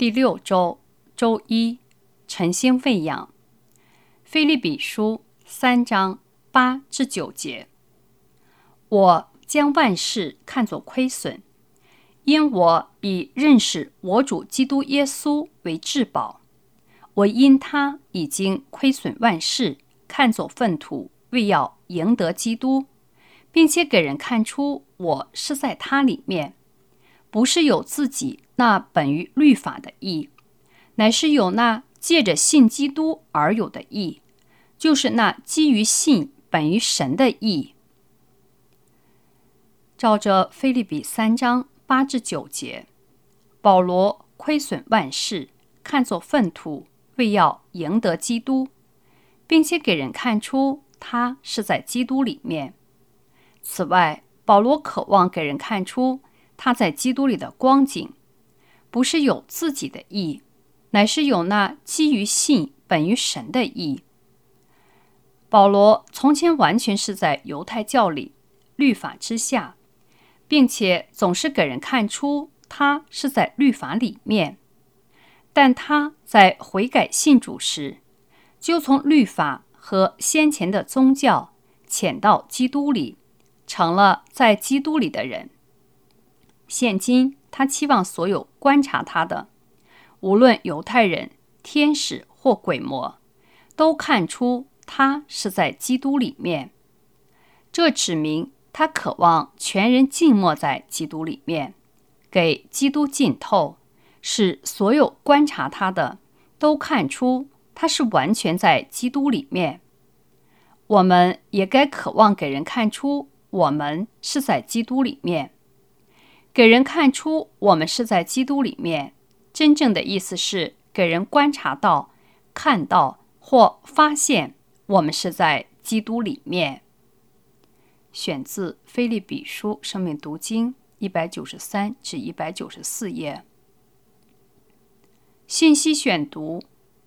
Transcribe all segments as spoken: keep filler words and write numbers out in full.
第六周周一，晨星喂养。腓立比书三章八至九节。我将万事看作亏损，因我以认识我主基督耶稣为至宝。我因他已经亏损万事，看作粪土，为要赢得基督，并且给人看出我是在他里面，不是有自己那本于律法的义，乃是有那借着信基督而有的义，就是那基于信本于神的义。照着腓立比三章八至九节，保罗亏损万事，看作粪土，为要赢得基督，并且给人看出他是在基督里面。此外，保罗渴望给人看出他在基督里的光景，不是有自己的义，乃是有那基于信本于神的义。保罗从前完全是在犹太教里律法之下，并且总是给人看出他是在律法里面，但他在悔改信主时，就从律法和先前的宗教潜到基督里，成了在基督里的人。现今他期望所有观察他的，无论犹太人、天使或鬼魔，都看出他是在基督里面。这指明他渴望全人浸没在基督里面，给基督浸透，使所有观察他的都看出他是完全在基督里面。我们也该渴望给人看出我们是在基督里面。给人看出我们是在基督里面，真正的意思是给人观察到、看到或发现我们是在基督里面。选自腓立比书生命读经一百九十三至一百九十四页。信息选读。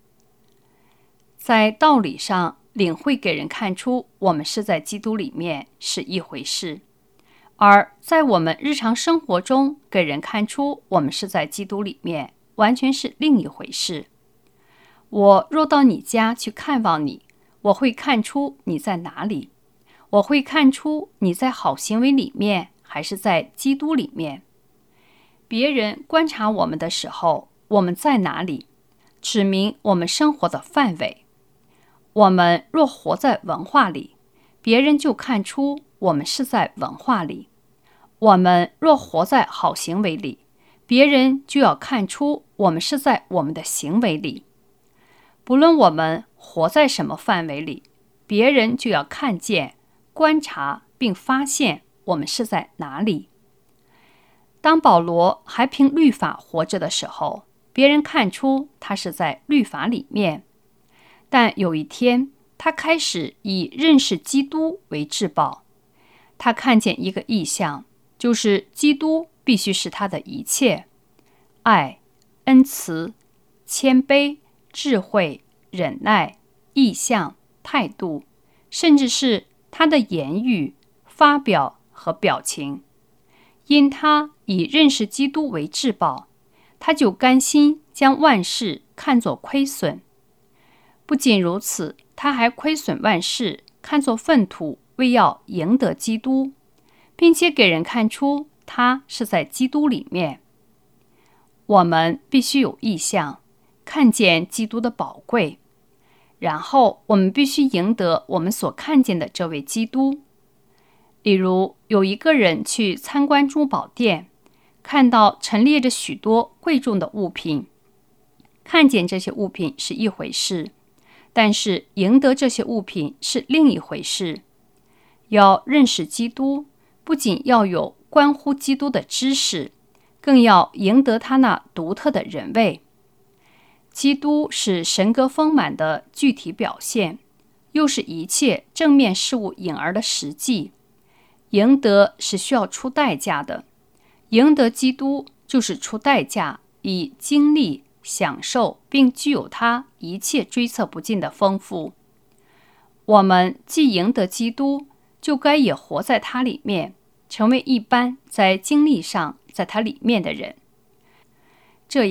在道理上领会给人看出我们是在基督里面是一回事，而在我们日常生活中给人看出我们是在基督里面，完全是另一回事。我若到你家去看望你，我会看出你在哪里，我会看出你在好行为里面还是在基督里面。别人观察我们的时候，我们在哪里，指明我们生活的范围。我们若活在文化里，别人就看出我们是在文化里；我们若活在好行为里，别人就要看出我们是在我们的行为里。不论我们活在什么范围里，别人就要看见、观察并发现我们是在哪里。当保罗还凭律法活着的时候，别人看出他是在律法里面。但有一天，他开始以认识基督为至宝。他看见一个异象，就是基督必须是他的一切：爱、恩慈、谦卑、智慧、忍耐、意向、态度，甚至是他的言语、发表和表情。因他以认识基督为至宝，他就甘心将万事看作亏损。不仅如此，他还亏损万事，看作粪土，为要赢得基督，并且给人看出他是在基督里面。我们必须有意向，看见基督的宝贵，然后我们必须赢得我们所看见的这位基督。例如，有一个人去参观珠宝店，看到陈列着许多贵重的物品，看见这些物品是一回事，但是赢得这些物品是另一回事。要认识基督，不仅要有关乎基督的知识，更要赢得他那独特的人位。基督是神格丰满的具体表现，又是一切正面事物影儿的实际。赢得是需要出代价的，赢得基督就是出代价，以经历、享受并具有他一切追测不尽的丰富。我们既赢得基督，就该也活在他里面，成为一般在经历上在他里面的人。这样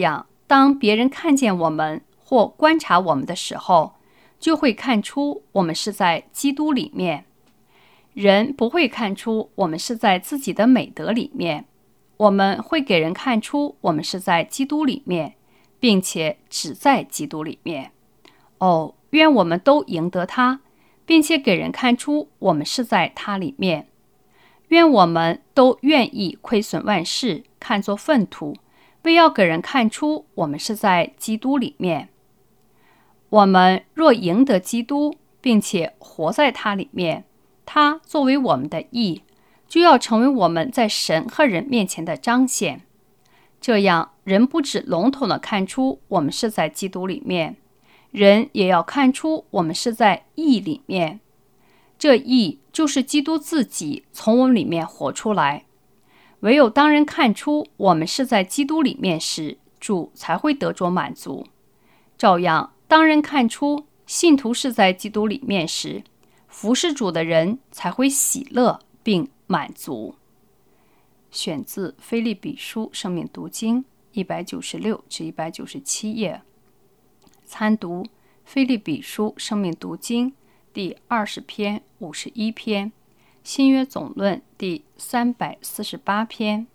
当别人看见我们或观察我们的时候，就会看出我们是在基督里面。人不会看出我们是在自己的美德里面，我们会给人看出我们是在基督里面，并且只在基督里面。哦，愿我们都赢得他，并且给人看出我们是在他里面。愿我们都愿意亏损万事，看作粪土，为要给人看出我们是在基督里面。我们若赢得基督，并且活在他里面，他作为我们的义，就要成为我们在神和人面前的彰显。这样，人不只笼统地看出我们是在基督里面，人也要看出我们是在义里面。这义就是基督自己从我们里面活出来。唯有当人看出我们是在基督里面时，主才会得着满足。照样，当人看出信徒是在基督里面时，服侍主的人才会喜乐并满足。选自腓立比书生命读经一百九十六至一百九十七页。参读腓立比书生命读经第二十篇、五十一篇，新约总论第三百四十八篇。